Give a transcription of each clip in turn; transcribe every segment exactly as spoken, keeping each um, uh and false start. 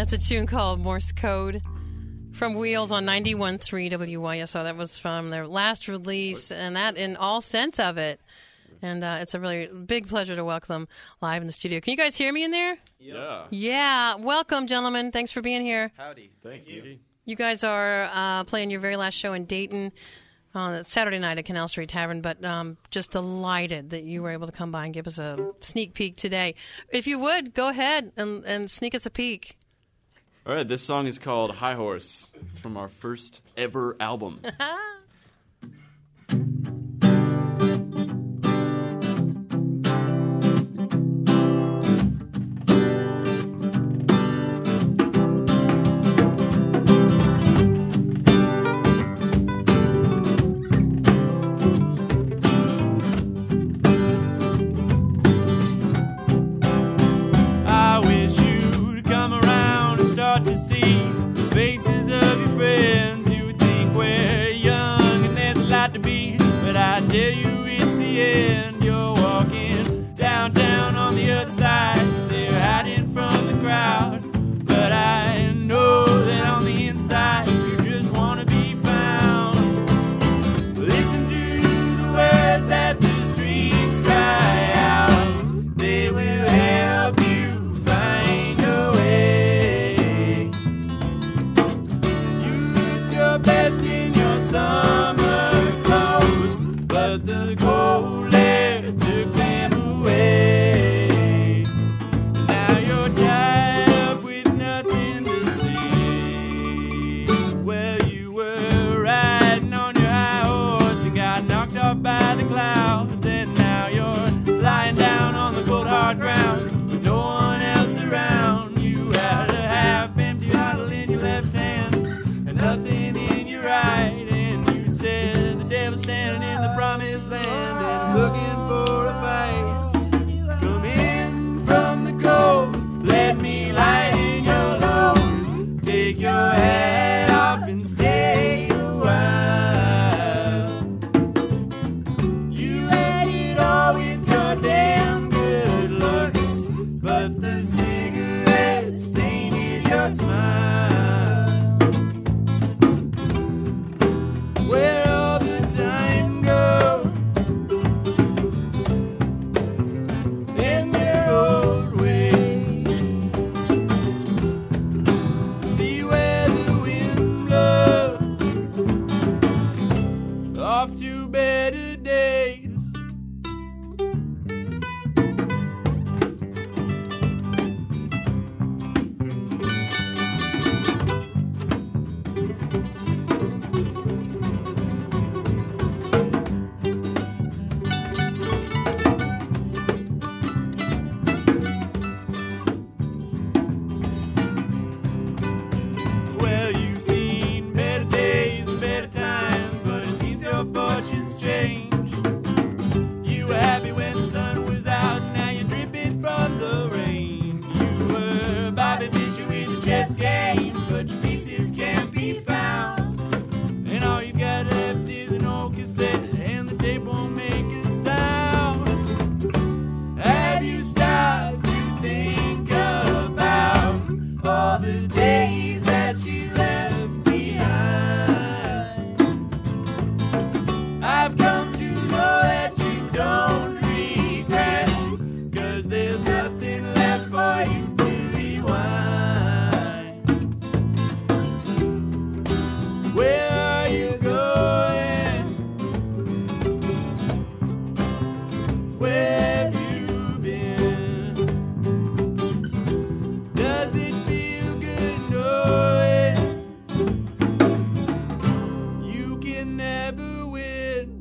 That's a tune called Morse Code from Wheels on ninety-one point three W Y S O. That was from their last release, and that in all sense of it. And uh, it's a really big pleasure to welcome them live in the studio. Can you guys hear me in there? Yeah. Yeah. Welcome, gentlemen. Thanks for being here. Howdy. Thanks, Nikki. You guys are uh, playing your very last show in Dayton on Saturday night at Canal Street Tavern, but um, just delighted that you were able to come by and give us a sneak peek today. If you would, go ahead and, and sneak us a peek. All right, this song is called High Horse. It's from our first ever album. I tell you it's the end. You're walking downtown on the other side, 'cause they're hiding from the crowd. But I know that on the inside you just want to be found. Listen to the words that the streets cry out. They will help you find your way. You looked your best in your summer clothes, but the cold air took them away. Now you're tied up with nothing to say. Well, you were riding on your high horse and got knocked off by the clouds, and now you're lying down on the cold hard ground with no one else around. You had a half-empty bottle in your left hand and nothing in your right, and you said the devil's standing in the promised land and I'm looking for a fight. Come in from the cold, let me light in your load. Take your hat off and stay a while. You had it all with your damn good looks, but the cigarettes tainted your smile. Where all the time go in their old way. See where the wind blows off to better days. Well, you've seen better days and better times, but it seems your fortune's changed. You were happy when the sun was out, now you're dripping from the rain. You were Bobby Fischer with a chess game, but your pieces can't be found. And all you got left is an old cassette, and the tape won't make a sound. Have you stopped to think about all the days that you left behind? I've come to know that you don't regret, 'cause there's nothing left for you to rewind. Where are you going? Where have you been? Does it feel good knowing you can never win?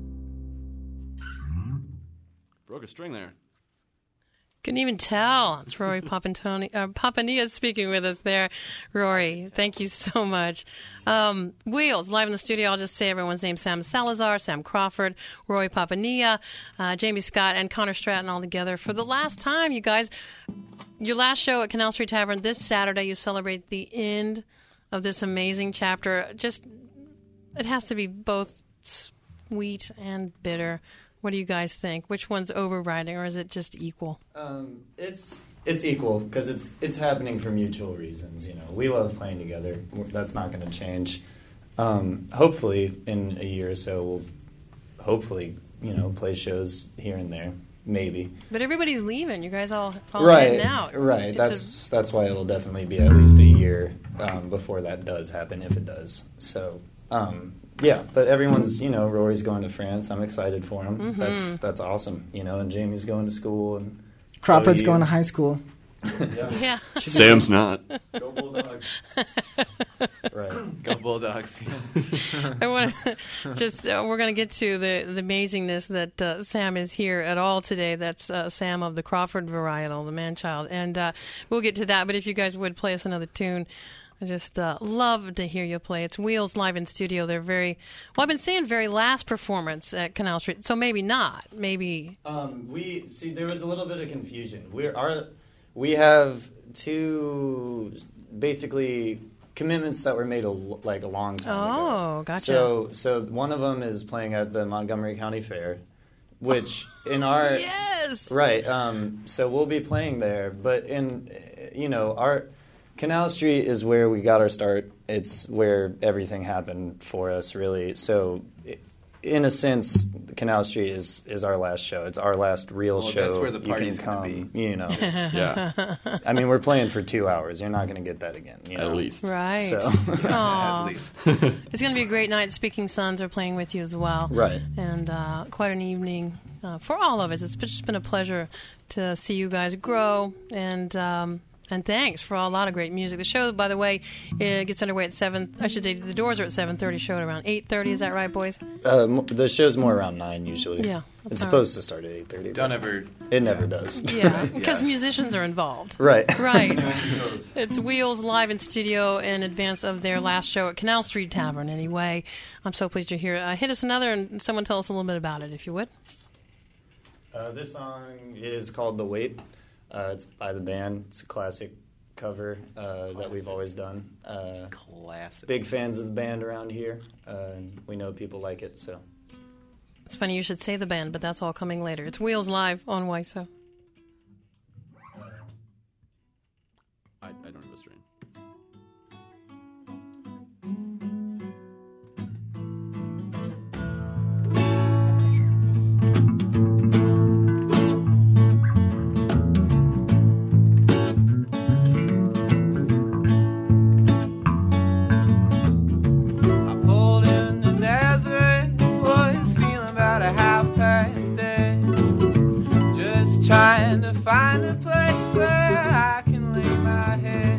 Broke a string there. Couldn't even tell. It's Rory Papantoni, uh, Papania speaking with us there. Rory, thank you so much. Um, Wheels, live in the studio. I'll just say everyone's name. Sam Salazar, Sam Crawford, Rory Papania, uh, Jamie Scott, and Connor Stratton all together for the last time, you guys. Your last show at Canal Street Tavern this Saturday, you celebrate the end of this amazing chapter. Just, it has to be both sweet and bitter. What do you guys think? Which one's overriding, or is it just equal? Um, it's it's equal because it's it's happening for mutual reasons. You know, we love playing together. That's not going to change. Um, hopefully, in a year or so, we'll hopefully you know play shows here and there. Maybe. But everybody's leaving. You guys all, all right, heading out. Right. It's That's a, that's why it'll definitely be at least a year um, before that does happen, if it does. So, um, yeah. But everyone's, you know, Rory's going to France. I'm excited for him. Mm-hmm. That's that's awesome. You know, and Jamie's going to school, and Crawford's Chloe, going to high school. yeah. Yeah. Sam's not. Go Bulldogs. Right. Go Bulldogs. I want to just, uh, we're going to get to the, the amazingness that uh, Sam is here at all today. That's uh, Sam of the Crawford varietal, the man-child. And uh, we'll get to that. But if you guys would play us another tune, I just uh, love to hear you play. It's Wheels live in studio. They're very, well, I've been saying very last performance at Canal Street. So maybe not. Maybe. Um, we, see, there was a little bit of confusion. We're, our, we have two, basically, commitments that were made a, like a long time ago. Oh, gotcha. So, so one of them is playing at the Montgomery County Fair, which in our Yes. right. Um, so we'll be playing there, but in you know our Canal Street is where we got our start. It's where everything happened for us, really. So, in a sense, Canal Street is, is our last show. It's our last real well, show. That's where the you party's can going come, to be. You know. Yeah. I mean, we're playing for two hours. You're not going to get that again. You know? At least. Right. So. Aw. At least. It's going to be a great night. Speaking Sons are playing with you as well. Right. And uh, quite an evening uh, for all of us. It's just been a pleasure to see you guys grow. And um, and thanks for a lot of great music. The show, by the way, it gets underway at seven. I should say the doors are at seven thirty. Show at around eight thirty. Is that right, boys? Uh, m- the show's more around nine usually. Yeah, It's that's supposed to start at eight thirty. Don't ever. It never does. Yeah, because Yeah. musicians are involved. Right. Right. It's Wheels live in studio in advance of their last show at Canal Street Tavern. Anyway, I'm so pleased you're here. Uh, hit us another, and someone tell us a little bit about it, if you would. Uh, this song is called "The Wait." Uh, it's by the band. It's a classic cover uh, that we've always done. Uh, Classic. big fans of the band around here, uh, and we know people like it. So. It's funny you should say the band, but that's all coming later. It's Wheels live on W I S O. I, I don't have a string. I pulled into Nazareth, was feeling about a half past eight. Just trying to find a place where I can lay my head.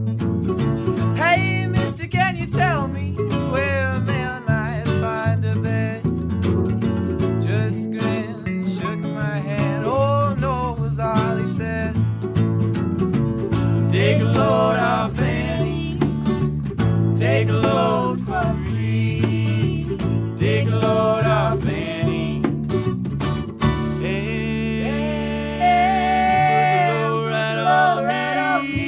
Hey, mister, can you tell me where a man might find a bed? Just grinned, shook my head. Oh, no, was all he said. Take a load off Annie. Take a load for free. Take a load off Annie. Hey, put the load right on me.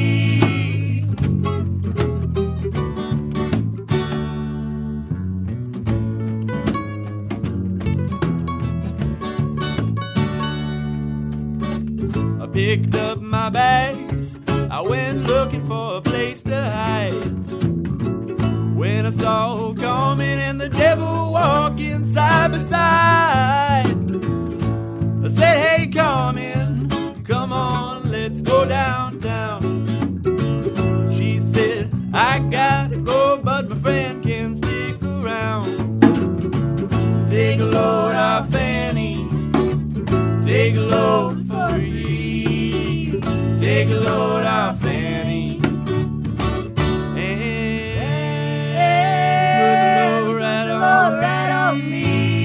I picked up my bags. I went looking for a place to hide. When I saw her coming and the devil walking side by side, I said, hey, come in, come on, let's go downtown. She said, I gotta go, but my friend can stick around. Take a load off Annie, take a load for free. Take a load off Annie. Right on me.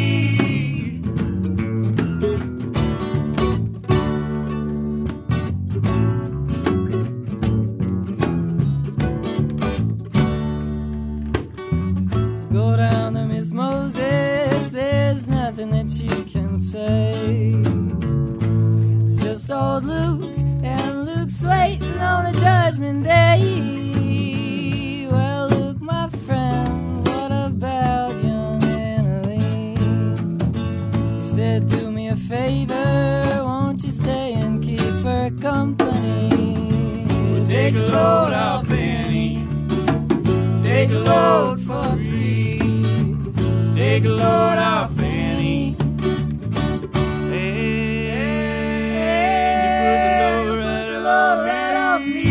Go down to Miss Moses, there's nothing that you can say. It's just old Luke, and Luke's waiting on a judgment day. Well, Luke, my friend, what about young Annaline? He said, do me a favor, won't you stay and keep her her company. We'll take a load off Annie. Take a load for free. Take a load off Annie. And you put the load right, the load right off me.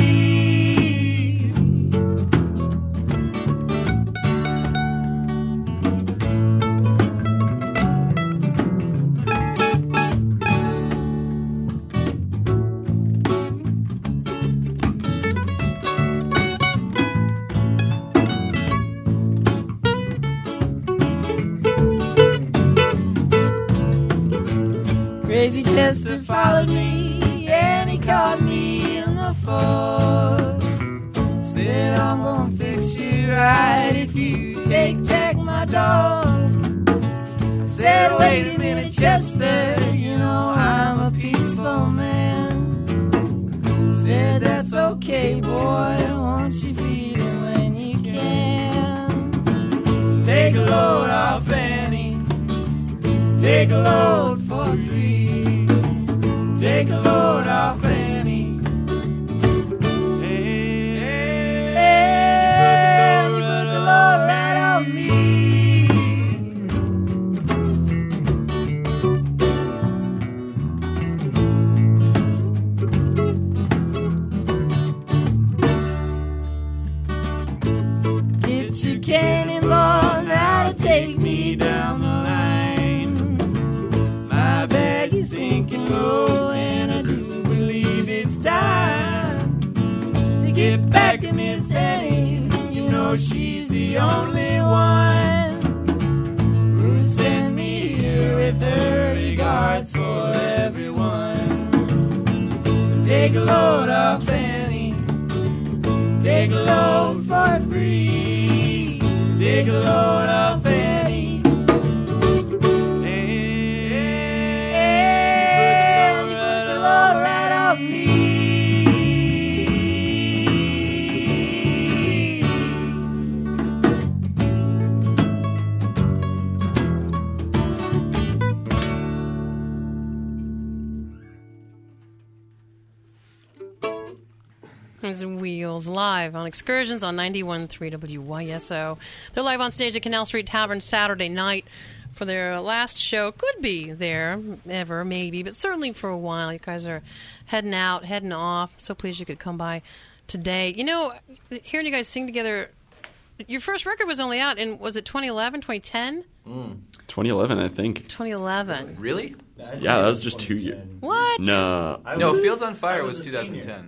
Crazy Chester followed me, and he caught me in the fog. Said, I'm gonna fix you right if you take Jack, my dog. I said, wait a minute, Chester, you know I'm a peaceful man. Said, that's okay, boy, won't you feed him when you can? Take a load off Annie. Take a load for free. Take a load off Annie. Hey, hey, put the load right on me. Get your cannonball now to take me down the line. My bag is sinking low, and I do believe it's time to get back to Miss Annie. You know she's the only one who sent me here with her regards for everyone. Take a load off Annie. Take a load for free. Take a load off Annie. It's Wheels live on Excursions on ninety-one point three W Y S O. They're live on stage at Canal Street Tavern Saturday night for their last show. Could be there ever, maybe, but certainly for a while. You guys are heading out, heading off. So pleased you could come by today. You know, hearing you guys sing together, your first record was only out in, was it twenty eleven, twenty ten? Mm. twenty eleven, I think. twenty eleven. Really? Yeah, that was just two years. What? No. No, was- Fields on Fire I was was a twenty ten. senior.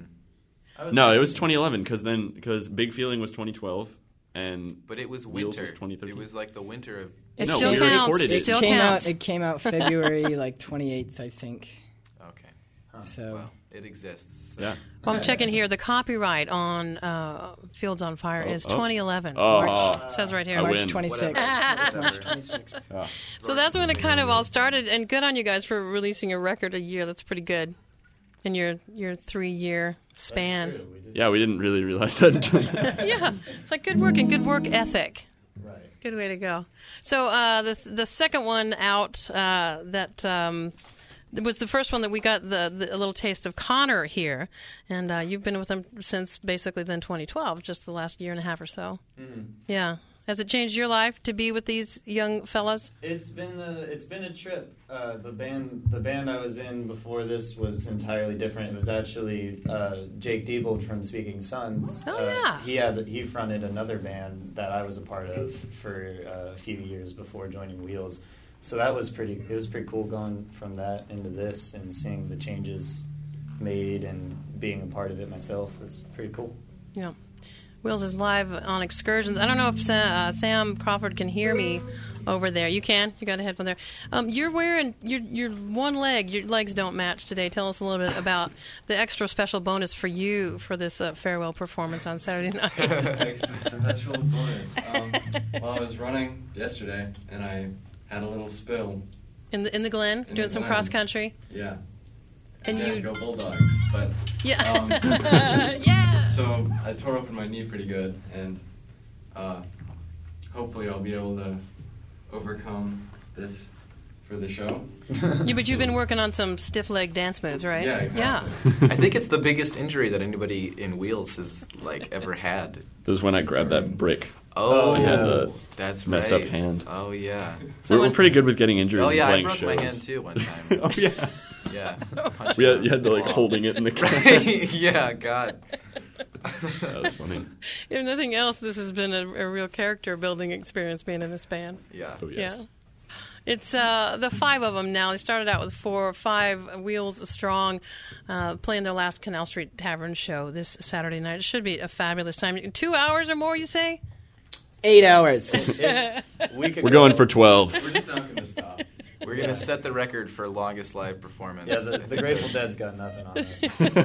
No, it was twenty eleven because then because Big Feeling was twenty twelve and But it was Wheels winter. was twenty thirteen. It was like the winter of. It No, still we already counts. recorded It it. still came counts. out. It came out February like twenty-eighth, I think. Okay. So Well, it exists. So. Yeah. Well, I'm checking here. The copyright on uh, Fields on Fire Oh, is oh. twenty eleven. Oh, March- It says right here. I March win. twenty-sixth. It's March twenty-sixth. So that's when it kind of all started, and good on you guys for releasing a record a year. That's pretty good in your your three year span. Yeah, we didn't really realize that until Yeah, it's like good work and good work ethic. Right. Good way to go. So uh, the the second one out uh, that. Um, It was the first one that we got the, the a little taste of Connor here, and uh, you've been with him since basically then twenty twelve, just the last year and a half or so. Mm-hmm. Yeah, has it changed your life to be with these young fellas? It's been a it's been a trip. Uh, the band the band I was in before this was entirely different. It was actually uh, Jake Diebold from Speaking Sons. Oh, uh, yeah. He had he fronted another band that I was a part of for uh, a few years before joining Wheels. So that was pretty. It was pretty cool going from that into this and seeing the changes made and being a part of it myself was pretty cool. Yeah. Wheels is live on Excursions. I don't know if Sa- uh, Sam Crawford can hear me over there. You can. You got a headphone there. Um, you're wearing your your one leg. Your legs don't match today. Tell us a little bit about the extra special bonus for you for this uh, farewell performance on Saturday night. Special bonus. Um, well, I was running yesterday and I had a little spill. in the in the Glen, In doing the some Glen. cross country. Yeah. And yeah, you- go Bulldogs. But Yeah. Um, yeah. so I tore open my knee pretty good, and uh, hopefully I'll be able to overcome this for the show. You, but you've been working on some stiff leg dance moves, right? Yeah, exactly. Yeah. I think it's the biggest injury that anybody in Wheels has like ever had. This is when I grabbed that brick. Oh, I had the that's messed right. up hand. Oh yeah. We're, we're pretty good with getting injuries Oh and yeah, I playing broke shows. my hand too one time. Oh yeah. Yeah. We had, you had to like holding it in the cans. Yeah, God. That was funny. If nothing else, this has been a, a real character building experience being in this band. Yeah. Oh yes. Yeah. It's uh, the five of them now. They started out with four or five Wheels strong, uh, playing their last Canal Street Tavern show this Saturday night. It should be a fabulous time. Two hours or more, you say? Eight hours. It- we could We're go- going for twelve. We're just not going to stop. We're gonna set the record for longest live performance. Yeah, the, the Grateful Dead's got nothing on us.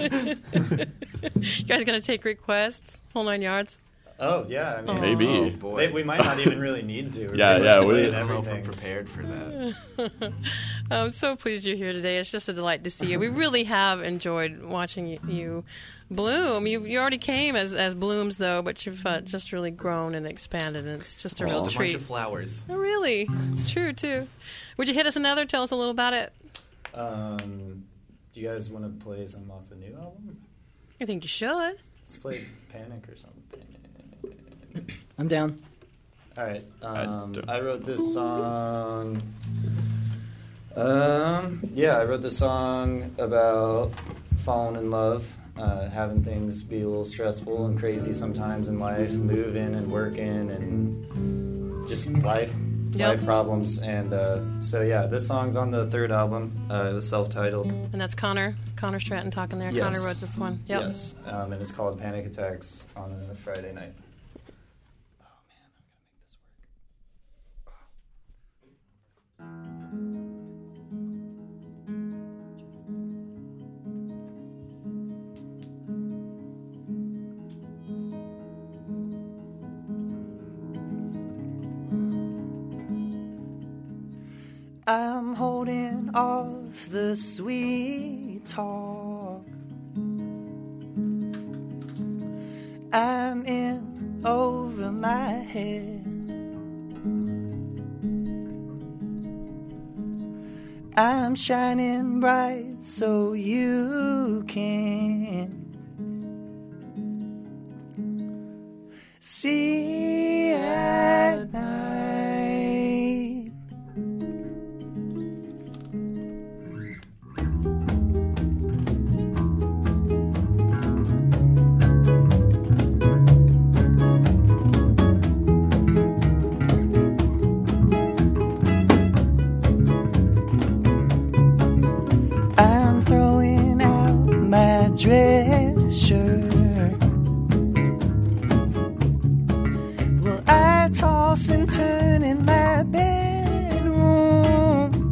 You guys going to take requests? Whole nine yards? Oh yeah, I mean, Maybe. Oh boy. they, we might not even really need to. We're Yeah, pretty yeah, much we- playing I don't know if I'm everything. prepared for that. I'm so pleased you're here today. It's just a delight to see you. We really have enjoyed watching y- you bloom. You you already came as, as blooms, though, but you've uh, just really grown and expanded, and it's just a real Just a treat. bunch of flowers. Oh, really? It's true, too. Would you hit us another? Tell us a little about it. Um, do you guys want to play some off the new album? I think you should. Let's play Panic or something. I'm down. All right. Um, don't- I wrote this song. Um, yeah, I wrote this song about falling in love, uh, having things be a little stressful and crazy sometimes in life, moving and working and just life, Yep. life problems. And uh, so, yeah, this song's on the third album. Uh, it was self-titled. And that's Connor. Connor Stratton talking there. Yes. Connor wrote this one. Yep. Yes, um, and it's called Panic Attacks on a Friday night. I'm holding off the sweet talk. I'm in over my head. I'm shining bright so you can see at night. I'm throwing out my dress shirt. Well, I toss and turn in my bedroom.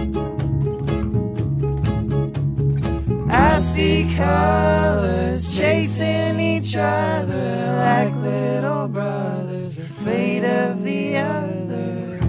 I see colors chasing each other like little brothers afraid of the other.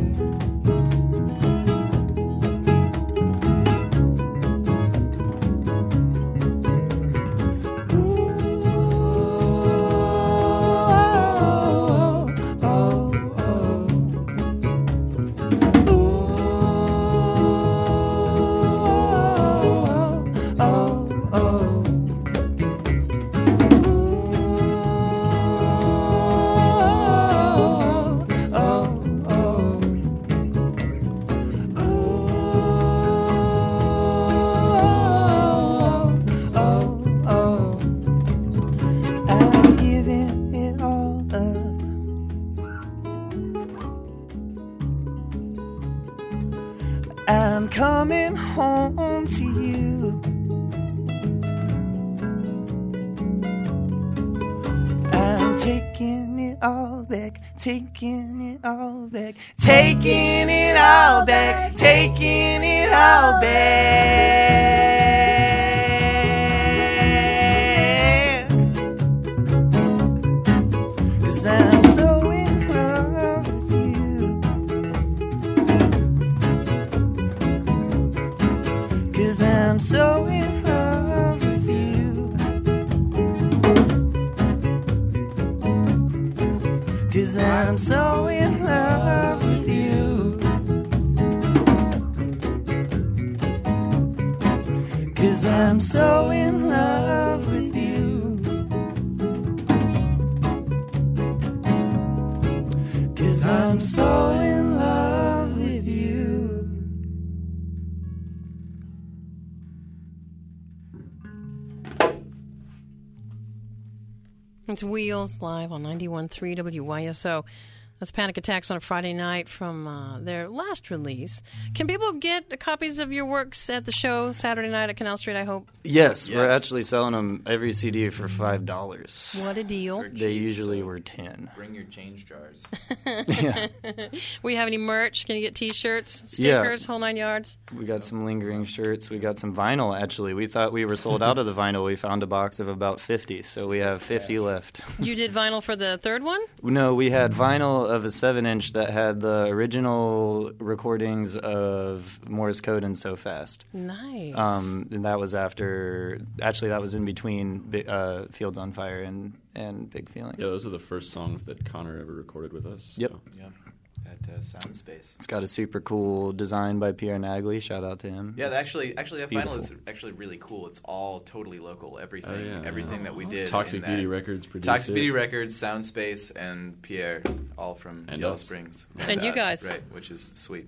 I'm giving it all up. I'm coming home to you. I'm taking it all back, taking it all back, taking it all back, taking it all back. 'Cause I'm so in love with you. 'Cause I'm so in love with you. 'Cause I'm so in love with you. 'cause I'm so in love with you. 'Cause I'm so in love with you. It's Wheels live on ninety-one point three W Y S O. That's Panic Attacks on a Friday night from uh, their last release. Can people get the copies of your works at the show Saturday night at Canal Street, I hope? Yes, Yes. we're actually selling them every C D for five dollars. What a deal. They're They cheap, usually so were ten. Bring your change jars. Yeah. We have any merch? Can you get T-shirts, Yeah. stickers, whole nine yards? We got some lingering shirts. We got some vinyl, actually. We thought we were sold out of the vinyl. We found a box of about fifty, so we have fifty left. You did vinyl for the third one? No, we had vinyl of a seven inch that had the original recordings of Morse Code and So Fast. Nice. Um, and that was after, actually, that was in between Bi- uh, Fields on Fire and, and Big Feeling. Yeah, those are the first songs that Connor ever recorded with us. Yep. so. Yeah, at uh, Sound Space. It's got a super cool design by Pierre Nagli. Shout out to him. Yeah, It's- actually, actually, that beautiful. vinyl is actually really cool. It's all totally local. Everything, Oh, yeah. everything that we did. Toxic in that- Beauty Records produced Toxic it. Beauty Records, Sound Space, and Pierre, all from And Yellow us. Springs. And you us, guys. right? Which is sweet.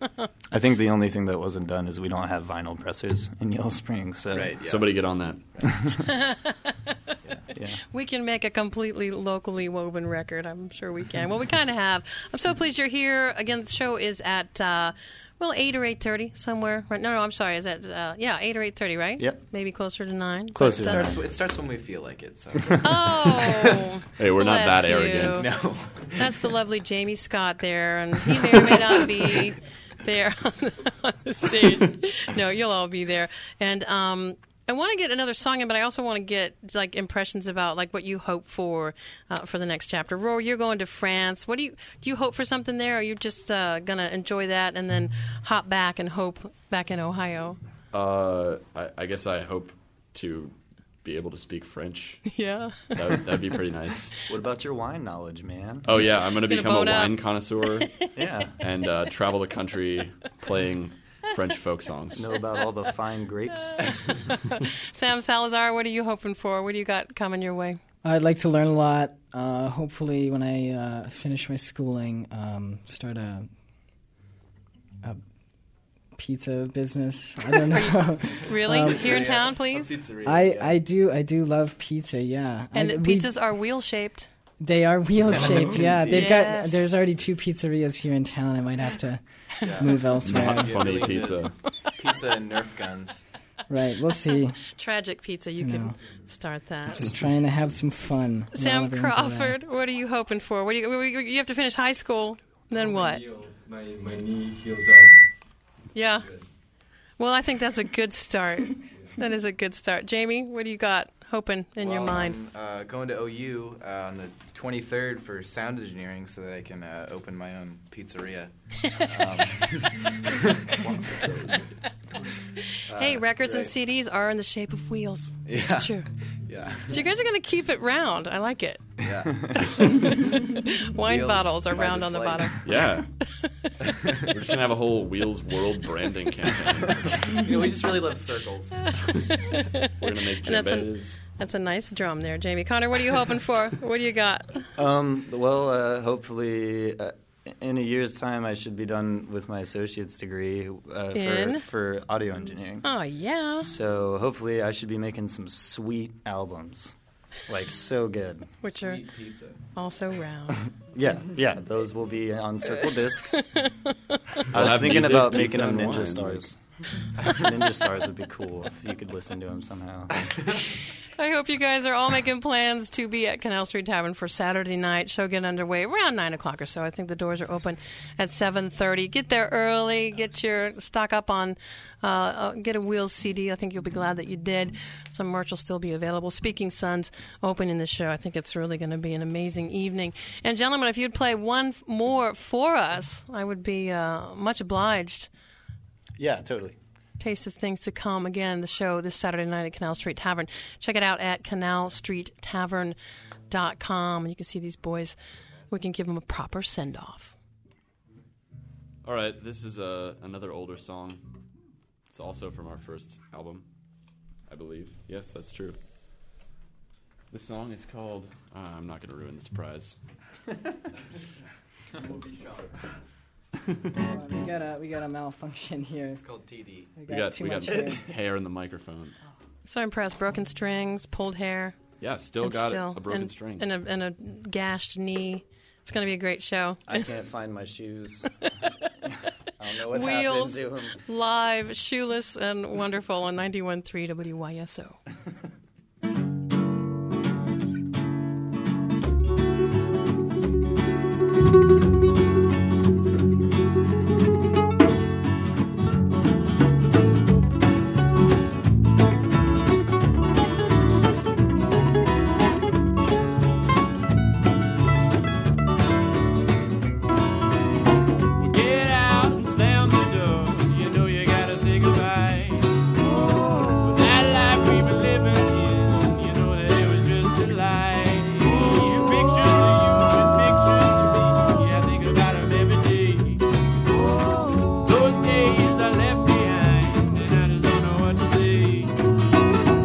I think the only thing that wasn't done is we don't have vinyl pressers in Yellow Springs. So Right. Yeah. Somebody get on that. yeah. We can make a completely locally woven record. I'm sure we can. Well, we kind of have. I'm so pleased you're here. Again, the show is at, uh, well, eight or eight thirty somewhere. Right? No, no, I'm sorry. Is that, uh, yeah, eight or eight thirty, right? Yep. Maybe closer to nine. Closer But, to uh, nine. Starts, it starts when we feel like it. So. Oh. Hey, we're not bless that you. arrogant. No. That's the lovely Jamie Scott there, and he may or may not be there on the, on the stage. No, you'll all be there. And um, I want to get another song in, but I also want to get like impressions about like what you hope for uh, for the next chapter. Rory, you're going to France. What do you do? You hope for something there, or are you just uh, gonna enjoy that and then hop back and hope back in Ohio? Uh, I, I guess I hope to be able to speak French. Yeah. That would, that'd be pretty nice. What about your wine knowledge, man? Oh, yeah, I'm going to Gonna become a bone up. wine connoisseur Yeah. and uh, travel the country playing French folk songs. Know about all the fine grapes? Sam Salazar, what are you hoping for? What do you got coming your way? I'd like to learn a lot. Uh, hopefully, when I uh, finish my schooling, um, start a, a pizza business. I don't know. Really? Um, Here in town, please? I, I do I do love pizza. Yeah, And I, the we- pizzas are wheel shaped. they are wheel shaped. Yeah, they've Yes. got. There's already two pizzerias here in town. I might have to Yeah. move elsewhere. Not Yeah, funny really pizza. Pizza and Nerf guns. Right, we'll see. Tragic pizza. You No. can start that. Just trying to have some fun. while Sam everyone's away. Crawford, what are you hoping for? What do you, you have to finish high school, then what? My, my knee heals up. Yeah. Well, I think that's a good start. That is a good start. Jamie, what do you got hoping in your Well, mind? I'm uh, going to O U uh, on the twenty-third for sound engineering so that I can uh, open my own pizzeria. Um, Hey, records and right. C Ds are in the shape of wheels. Yeah. It's true. Yeah. So you guys are going to keep it round. I like it. Yeah. Wine Wheels bottles are by round the on the slice. bottom. Yeah. We're just going to have a whole Wheels World branding campaign. You know, we just really love circles. We're going to make And that's an- djembes. That's a nice drum there, Jamie. Connor, what are you hoping for? What do you got? Um, well, uh, hopefully, uh, in a year's time, I should be done with my associate's degree uh, In? for, for audio engineering. Oh, yeah. So hopefully, I should be making some sweet albums, like so good. Which are Sweet pizza. also round. Yeah, yeah, those will be on circle discs. I was have thinking music, about pizza, making them and Ninja wine. Stars. Ninja Stars would be cool if you could listen to them somehow. I hope you guys are all making plans to be at Canal Street Tavern for Saturday night. Show get underway around nine o'clock or so. I think the doors are open at seven thirty. Get there early. Get your stock up on, uh, uh, get a Wheels C D. I think you'll be glad that you did. Some merch will still be available. Speaking Sons opening the show. I think it's really going to be an amazing evening. And gentlemen, if you'd play one f- more for us, I would be uh, much obliged. Yeah, totally. Taste of things to come. Again, the show this Saturday night at Canal Street Tavern. Check it out at canal street tavern dot com. And you can see these boys. We can give them a proper send-off. All right, this is uh, another older song. It's also from our first album. I believe. Yes, that's true. The song is called. Uh, I'm not going to ruin the surprise. We'll be shocked. Hold on, we got a we got a malfunction here. It's called T D. We We got, got too we got much hair. hair in the microphone. So impressed. Broken strings, pulled hair. Yeah, still and got still, it, a broken and, string. And a, and a gashed knee. It's going to be a great show. I can't find my shoes. I don't know what Wheels, happened to them. live, shoeless, and wonderful on ninety-one point three W Y S O. Well, get out and slam the door. You know you gotta say goodbye. With that life we've been living in, you know that it was just a lie. Pictures of you and pictures of me, I think about them every day. Those days I left behind, and I just don't know what to say.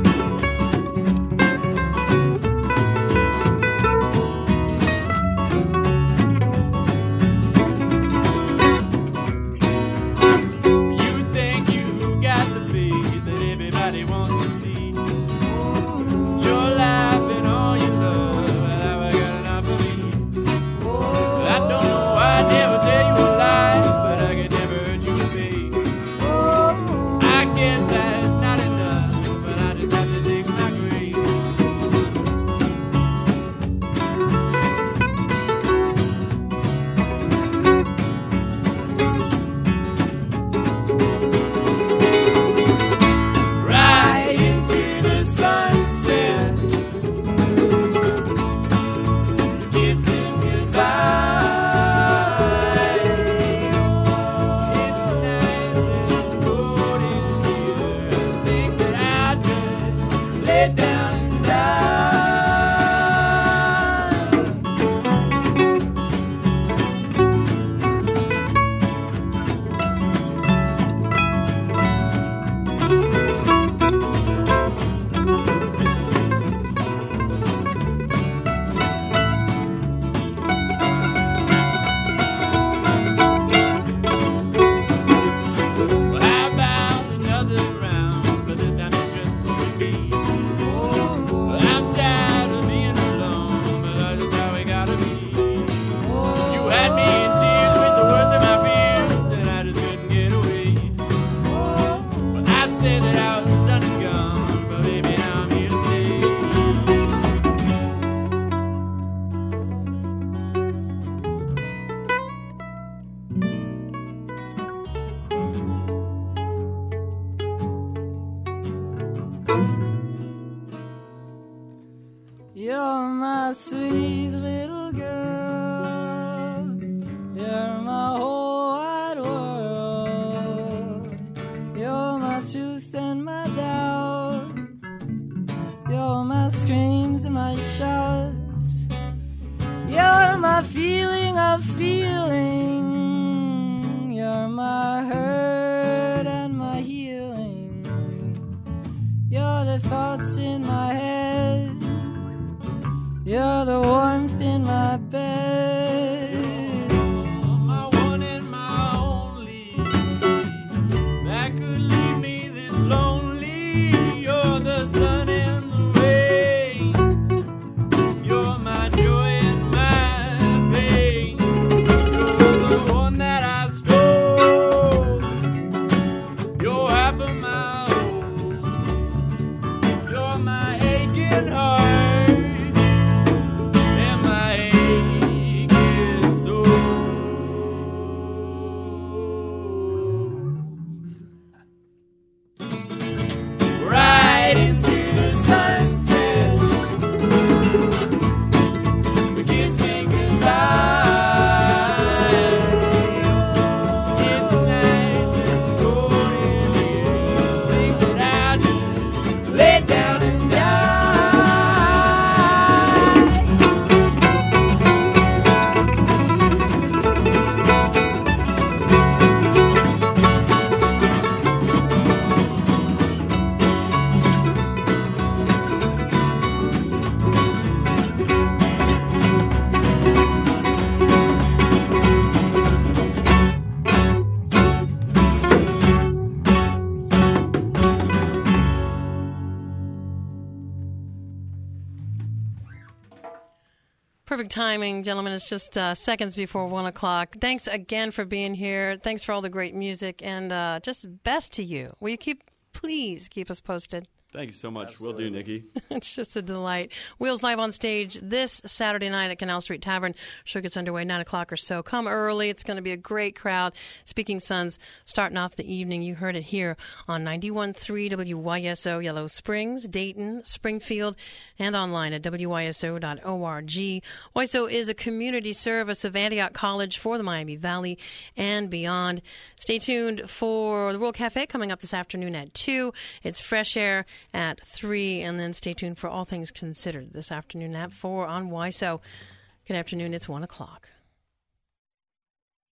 You think you got the face that everybody wants to see. Your life and all your love, well, have I got enough for me? I don't know, I never tell you a lie, but I can never hurt you, babe. I guess that's not enough, but I just have to dig my grave. Right into the sunset, kissing goodbye. It's nice and cold in here. Think that I just lay down and die. Well, how about another round? But this time it's just for me. Well, I'm tired of being alone, but that's just how we gotta be. You had me in tears with the worst of my fears, and I just couldn't get away. Well, I said that I was done and gone, but baby, now I'm here to stay. You're my sweet little girl. You're my whole wide world. You're my truth and my doubt. You're my screams and my shouts. You're my feeling of feeling. You're my hurt and my healing. You're the thoughts in my head. You're the warmth in my bed. My one and my only, that could leave me this lonely. You're the sun and the rain. You're my joy and my pain. You're the one that I stole. You're half of my own. You're my aching heart. And my aching soul. Right into the sunset, we're kissing goodbye. It's nice and cold in here. perfect timing, gentlemen. It's just uh, seconds before one o'clock. Thanks again for being here. Thanks for all the great music, and uh, just best to you. Will you keep, please keep us posted? Thank you so much. Absolutely. Will do, Nikki. It's just a delight. Wheels live on stage this Saturday night at Canal Street Tavern. Show gets underway nine o'clock or so. Come early. It's going to be a great crowd. Speaking Sons starting off the evening. You heard it here on ninety-one point three W Y S O, Yellow Springs, Dayton, Springfield, and online at W Y S O dot org. W Y S O is a community service of Antioch College for the Miami Valley and beyond. Stay tuned for the World Cafe coming up this afternoon at two. It's Fresh Air at three, and then stay tuned for All Things Considered this afternoon at four on W Y S O. Good afternoon. It's one o'clock.